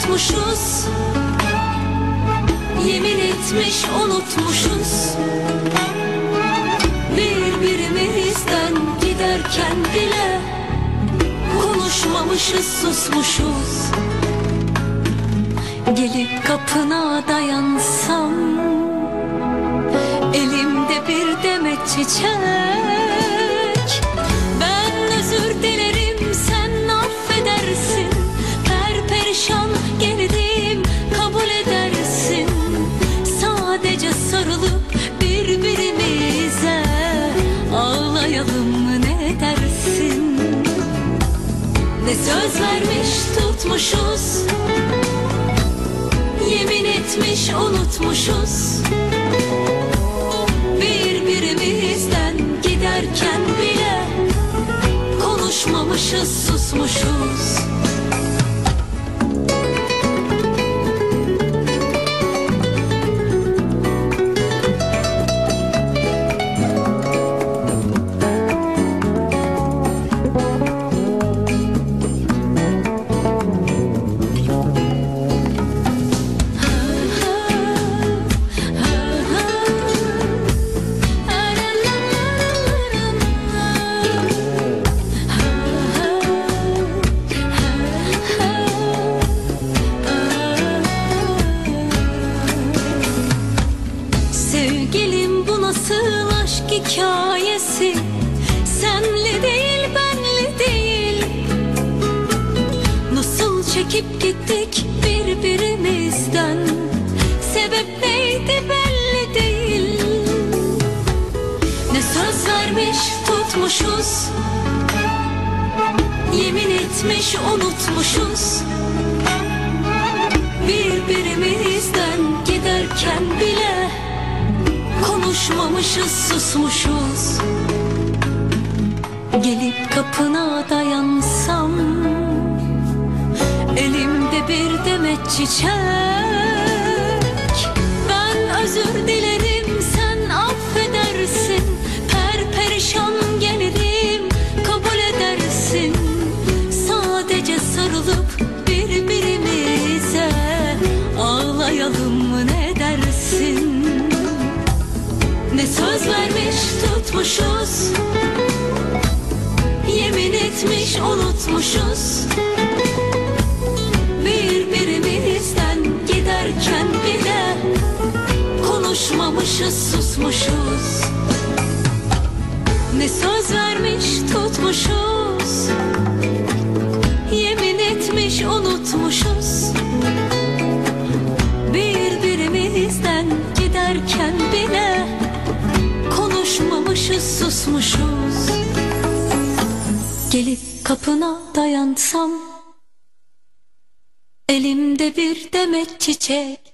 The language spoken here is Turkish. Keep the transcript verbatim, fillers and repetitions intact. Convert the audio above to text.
tutmuşuz, yemin etmiş unutmuşuz. Birbirimizden giderken bile konuşmamışız, susmuşuz. Gelip kapına dayansam, elimde bir demet çiçek. Ben özür dilerim, sen affedersin. Perperişan geldim, kabul edersin. Sadece sarılıp birbirimize ağlayalım mı, ne dersin? Ne söz vermiş tutmuşuz, yemin etmiş unutmuşuz. Birbirimizden giderken bile konuşmamışız, susmuşuz. Sevgilim, bu nasıl aşk hikayesi? Senli değil, benli değil. Nasıl çekip gittik birbirimizden? Sebep neydi belli değil. Ne söz vermiş tutmuşuz, yemin etmiş unutmuşuz. Birbirimizden giderken bile konuşmamışız, susmuşuz. Gelip kapına dayansam, elimde bir demet çiçek. Ben özür dilerim, sen affedersin. Perperişan gelirim, kabul edersin. Sadece sarılıp birbirimize ağlayalım mı, ne dersin? Ne söz vermiş tutmuşuz, yemin etmiş unutmuşuz. Birbirimizden giderken bile konuşmamışız, susmuşuz. Ne söz vermiş tutmuşuz, yemin etmiş unutmuşuz. Birbirimizden giderken bile konuşmamışız, susmuşuz. Gelip kapına dayansam, elimde bir demet çiçek.